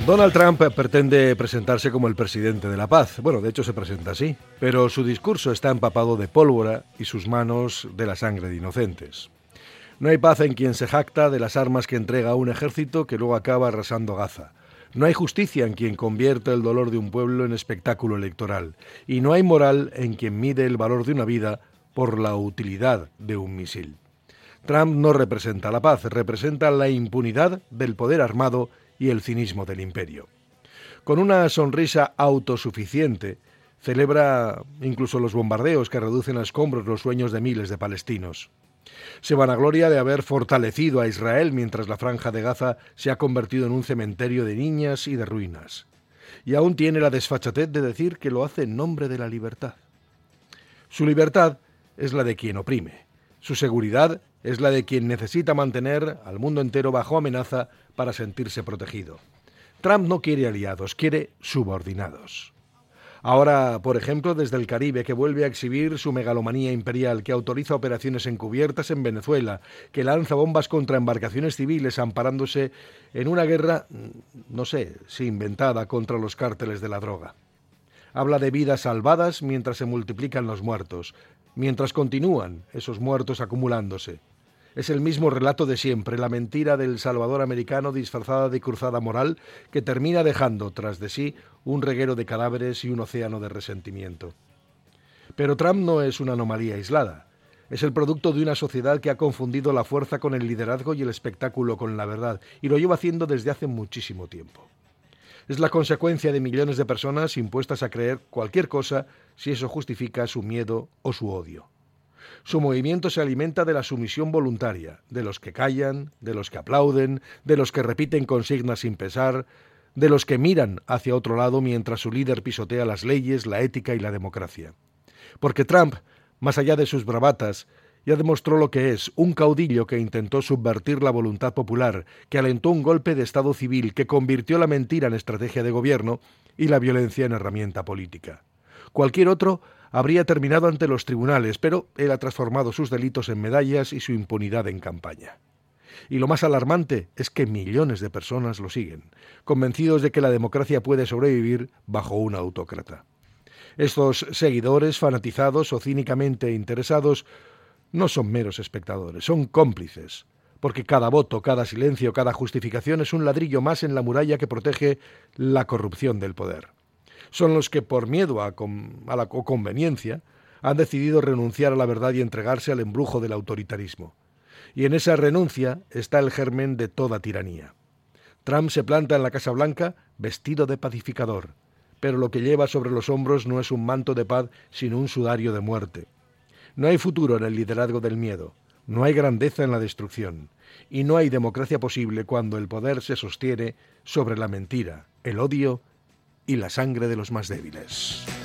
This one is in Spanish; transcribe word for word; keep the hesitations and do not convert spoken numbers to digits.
Donald Trump pretende presentarse como el presidente de la paz. Bueno, de hecho se presenta así, pero su discurso está empapado de pólvora y sus manos de la sangre de inocentes. No hay paz en quien se jacta de las armas que entrega a un ejército que luego acaba arrasando Gaza. No hay justicia en quien convierte el dolor de un pueblo en espectáculo electoral. Y no hay moral en quien mide el valor de una vida por la utilidad de un misil. Trump no representa la paz, representa la impunidad del poder armado y el cinismo del imperio. Con una sonrisa autosuficiente, celebra incluso los bombardeos que reducen a escombros los sueños de miles de palestinos. Se vanagloria de haber fortalecido a Israel mientras la franja de Gaza se ha convertido en un cementerio de niñas y de ruinas. Y aún tiene la desfachatez de decir que lo hace en nombre de la libertad. Su libertad es la de quien oprime. Su seguridad es la de quien necesita mantener al mundo entero bajo amenaza para sentirse protegido. Trump no quiere aliados, quiere subordinados. Ahora, por ejemplo, desde el Caribe, que vuelve a exhibir su megalomanía imperial, que autoriza operaciones encubiertas en Venezuela, que lanza bombas contra embarcaciones civiles amparándose en una guerra, no sé, si inventada contra los cárteles de la droga. Habla de vidas salvadas mientras se multiplican los muertos, mientras continúan esos muertos acumulándose. Es el mismo relato de siempre, la mentira del salvador americano disfrazada de cruzada moral que termina dejando tras de sí un reguero de cadáveres y un océano de resentimiento. Pero Trump no es una anomalía aislada. Es el producto de una sociedad que ha confundido la fuerza con el liderazgo y el espectáculo con la verdad, y lo lleva haciendo desde hace muchísimo tiempo. Es la consecuencia de millones de personas impuestas a creer cualquier cosa si eso justifica su miedo o su odio. Su movimiento se alimenta de la sumisión voluntaria, de los que callan, de los que aplauden, de los que repiten consignas sin pesar, de los que miran hacia otro lado mientras su líder pisotea las leyes, la ética y la democracia. Porque Trump, más allá de sus bravatas, ya demostró lo que es, un caudillo que intentó subvertir la voluntad popular, que alentó un golpe de Estado civil, que convirtió la mentira en estrategia de gobierno y la violencia en herramienta política. Cualquier otro habría terminado ante los tribunales, pero él ha transformado sus delitos en medallas y su impunidad en campaña. Y lo más alarmante es que millones de personas lo siguen, convencidos de que la democracia puede sobrevivir bajo un autócrata. Estos seguidores, fanatizados o cínicamente interesados, no son meros espectadores, son cómplices, porque cada voto, cada silencio, cada justificación es un ladrillo más en la muralla que protege la corrupción del poder. Son los que, por miedo a, con, a la conveniencia, han decidido renunciar a la verdad y entregarse al embrujo del autoritarismo. Y en esa renuncia está el germen de toda tiranía. Trump se planta en la Casa Blanca vestido de pacificador, pero lo que lleva sobre los hombros no es un manto de paz, sino un sudario de muerte. No hay futuro en el liderazgo del miedo, no hay grandeza en la destrucción, y no hay democracia posible cuando el poder se sostiene sobre la mentira, el odio y la sangre de los más débiles.